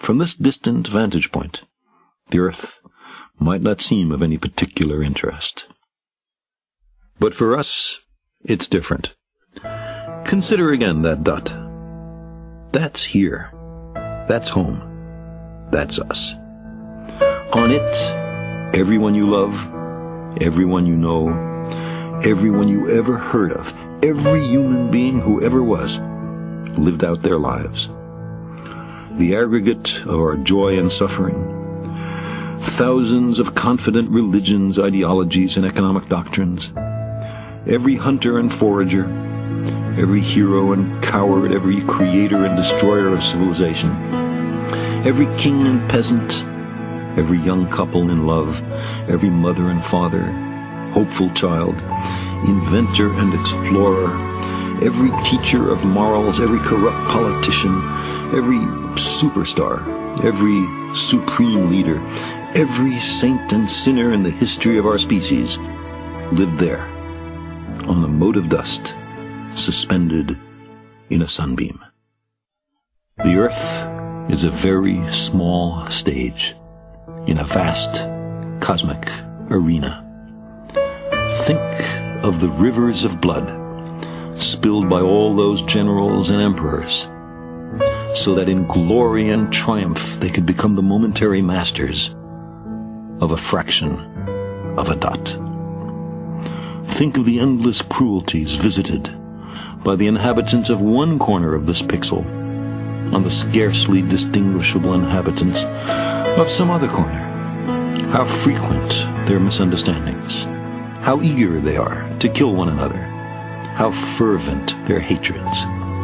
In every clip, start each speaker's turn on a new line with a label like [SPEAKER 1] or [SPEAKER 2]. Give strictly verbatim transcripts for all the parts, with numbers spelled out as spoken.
[SPEAKER 1] From this distant vantage point, the earth might not seem of any particular interest. But for us, it's different. Consider again that dot. That's here. That's home. That's us. On it, everyone you love, everyone you know, everyone you ever heard of, every human being who ever was, lived out their lives. The aggregate of our joy and suffering, thousands of confident religions, ideologies, and economic doctrines, every hunter and forager, every hero and coward, every creator and destroyer of civilization, every king and peasant, every young couple in love, every mother and father, hopeful child, inventor and explorer, every teacher of morals, every corrupt politician, every superstar, every supreme leader, every saint and sinner in the history of our species lived there, on the mote of dust, suspended in a sunbeam. The earth is a very small stage in a vast cosmic arena. Think of the rivers of blood spilled by all those generals and emperors, so that in glory and triumph they could become the momentary masters of a fraction of a dot. Think of the endless cruelties visited by the inhabitants of one corner of this pixel on the scarcely distinguishable inhabitants of some other corner. How frequent their misunderstandings, how eager they are to kill one another, how fervent their hatreds.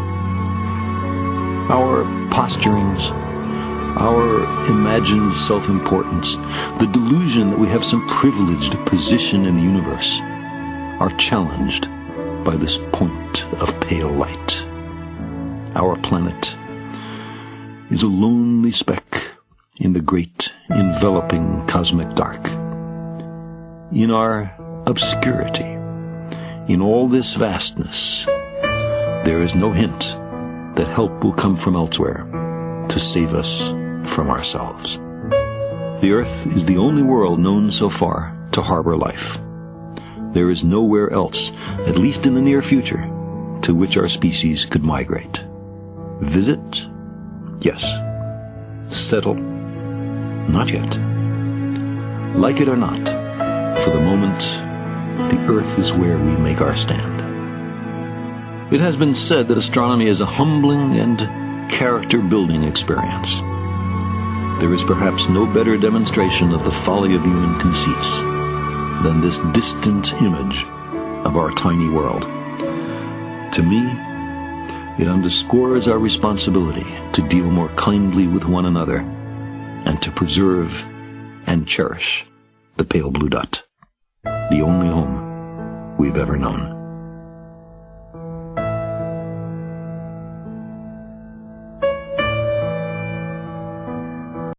[SPEAKER 1] Our posturings, our imagined self-importance, the delusion that we have some privileged position in the universe, are challenged by this point of pale light. Our planet is a lonely speck in the great enveloping cosmic dark. In our obscurity, in all this vastness, there is no hint that help will come from elsewhere to save us from ourselves. The earth is the only world known so far to harbor life. There is nowhere else, at least in the near future, to which our species could migrate. Visit? Yes. Settle? Not yet. Like it or not, for the moment, the earth is where we make our stand. It has been said that astronomy is a humbling and character-building experience. There is perhaps no better demonstration of the folly of human conceits than this distant image of our tiny world. To me, it underscores our responsibility to deal more kindly with one another and to preserve and cherish the pale blue dot, the only home we've ever known.